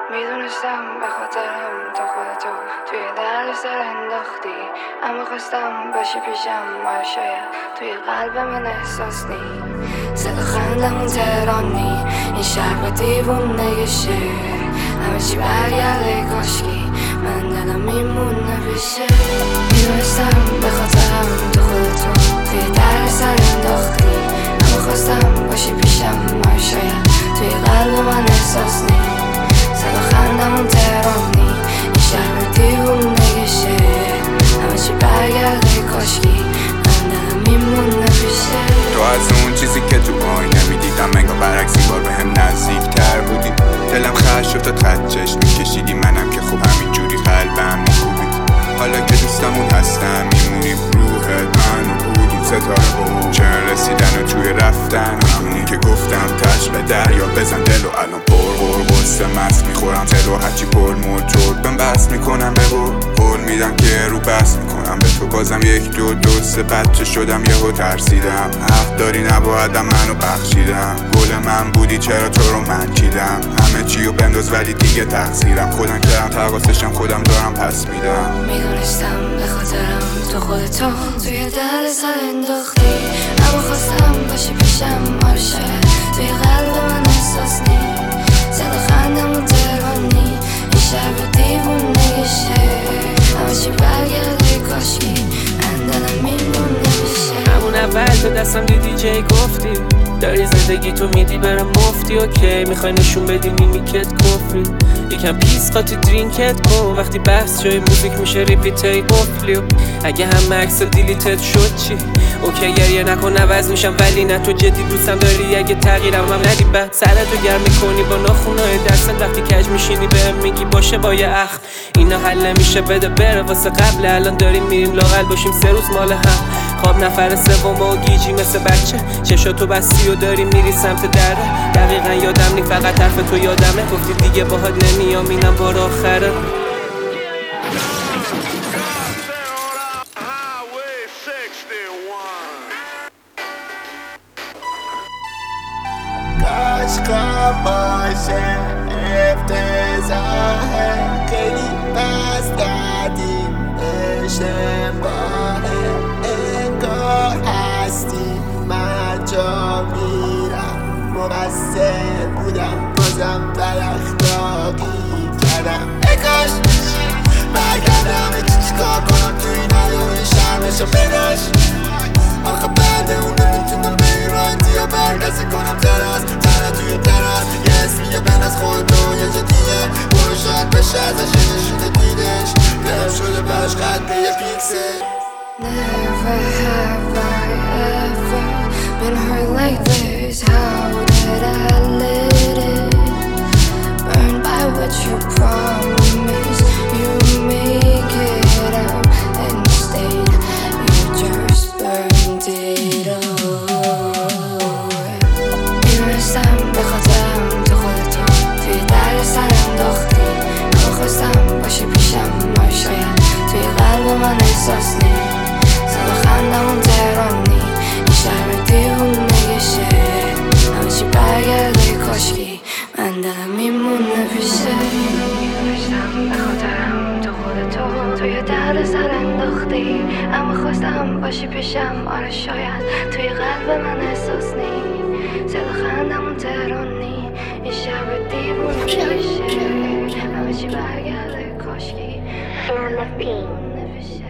میدونستم به خاطرم تو خودتو توی درد سر انداختی، اما خواستم باشی پیشم، ما شاید توی قلب من احساس نی. صدا خندمون تهرانی، این شهر با دیوونه شه، همه چی برگرده کاشکی من دلم میمونه پیشه. میدونستم به خاطرم تو خودتو توی درد سر انداختی، اما خواستم باشی پیشم، ما شاید توی قلب من احساس نی. صدا خندمون تهرانی، این شهر دیوونه شه، همه چی برگرده کاشکی من دلم میمونه پیشه. تو از اون چیزی که تو آینه میدیدم انگار برعکس این بار بهم نزدیک تر بودی. دلم خش شد تا خط چشم میکشیدی، منم که خوب همینجوری قلبم میکوبید. حالا که دوستمون هستم میمونیم روحت من و بودیم ستاره بود. چرا رسیدن و توی رفتن همونی که گفتم تش به دریا بزن دل و الان پر قصه مست میخورم تل و هرچی پر موتور بهم بس میکنم به قول میدم که رو بس میکنم به تو بازم یک دو سه بچه شدم یهو ترسیدم. حق داری نبایدم منو بخشیدم، گل من بودی چرا تو رو من چیدم. همه چیو بنداز ولی دیگه تقصیرم، خودم کردم تقاصشم خودم دارم پس میدم. میدونستم به خاطرم تو خودتو توی درد سر انداختی، اما خواستم باشی پیشم، ما شاید توی قلب من احساس نی. صدا خندمون تهرانی، این شهر به دیوونه شه، همه چی برگرده کاشکی من دلم میمونه میشه. همون اول تو دستم دیدی جای گفتی داری زندگی تو میدی برم مفتی. اوکی میخوای نشون بدی میمیکت کفری، یکم پیس قاطی درینکت کن. وقتی بحث جای موزیک میشه ریپیتای قفلی، اگه هم عکس دیلیتت شد چی؟ اوکی گریه نکن عوض میشم ولی نه تو جدی دوستم داری. اگه تغییرم هم ندی بعد سرتو گرم میکنی با ناخونای دستت. وقتی کج میشینی بهم میگی باشه با یه اخ اینا حل نمیشه بده بره واسه قبل. الان داریم میریم لاقل باشیم 3 روز مال هم. خواب نفر سوم و گیجی مثل بچه، چشاتو بستی و داری میری سمت دره. دقیقا یادم نی فقط حرف تو یادمه، گفتی دیگه باهات نمیام اینم بار آخره. عشقم باشه افتضاحه، خیلی بس کردیم اشتباهه. انگار هستی من جا میرم، مقصر بودم بازم بر اخلاقی کردم. اکاش برگردم چیکار کنم تو این حیوی شرمشو بداش. آخه بعد اون نمیتونم بیرانتی یا برگزه کنم تراس توی تراس. یه اسمیه بین از خود و یه جدیه برو شاید بشه ازش نشونه دیدش گرم شده براش قد یه پیکسل. Never have I ever been hurt like this. How did I let it burn by what you promised? You make it out instead you just burned it all. میدونستم به خاطرم تو خودتو توی درد سر انداختی، اما خواستم باشی پیشم، ما شاید توی قلب من احساس نی. صدا خندمون تهرانی، این شهر دیوونه شه، همه چی برگرده کاشکی من دلم میمونه پیشه. میدونستم به خاطرم تو خودتو توی درد سر انداختی، اما خواستم باشی پیشم، آره شاید توی قلب من احساس نی. صدا خندمون تهرانی، این شهر دیوونه شه، همه چی برگرده کاشکی من دلم میمونه پیشه.